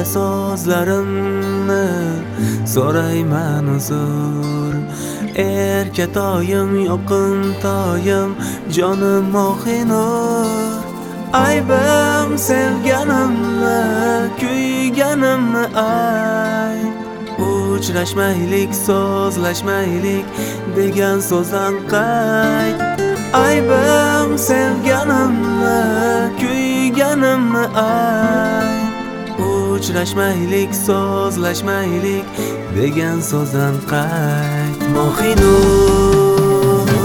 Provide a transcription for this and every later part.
so'zlarimni so'rayman uzr. Erkatoyim, yoqimtoyim, jonim Mohinur. Aybim sevganimmi, kuyganimmi ay. Uchrashmaylik, so'zlashmaylik degan so'zdan qayt. Aybim sevganimmi, kuyganimmi ay. Uchrashmaylik, so'zlashmaylik degan so'zdan qayt. Mohinur,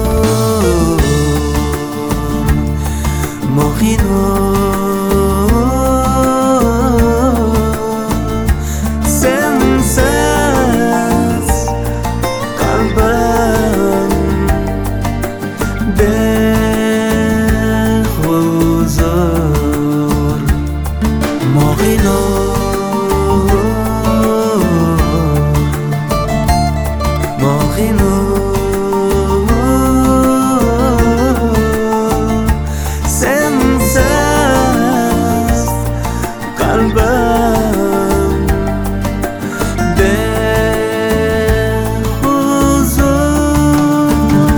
Mohinur, sensiz qalbim behuzur. Mohinur, Mohinur, sensiz qalbim behuzur.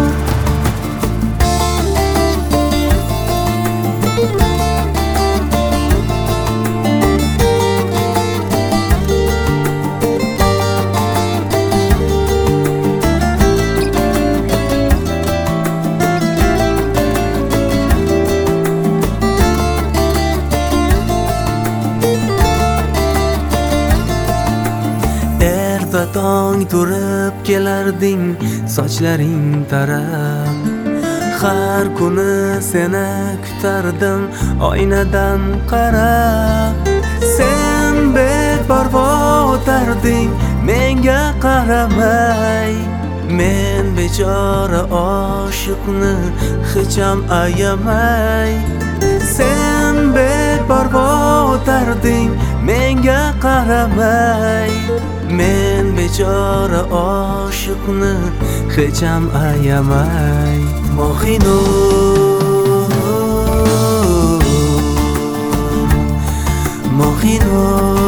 Erta tong turib kelarding sochlaring tarab. Har kuni seni kutardim oynadan qarab. Sen beparvo o'tarding menga qaramay. Men bechora oshiqni hech ham ayamay. Sen beparvo o'tarding menga qaramay. Men bechora oshiqni hech ham ayamay. Mohinur, Mohinur,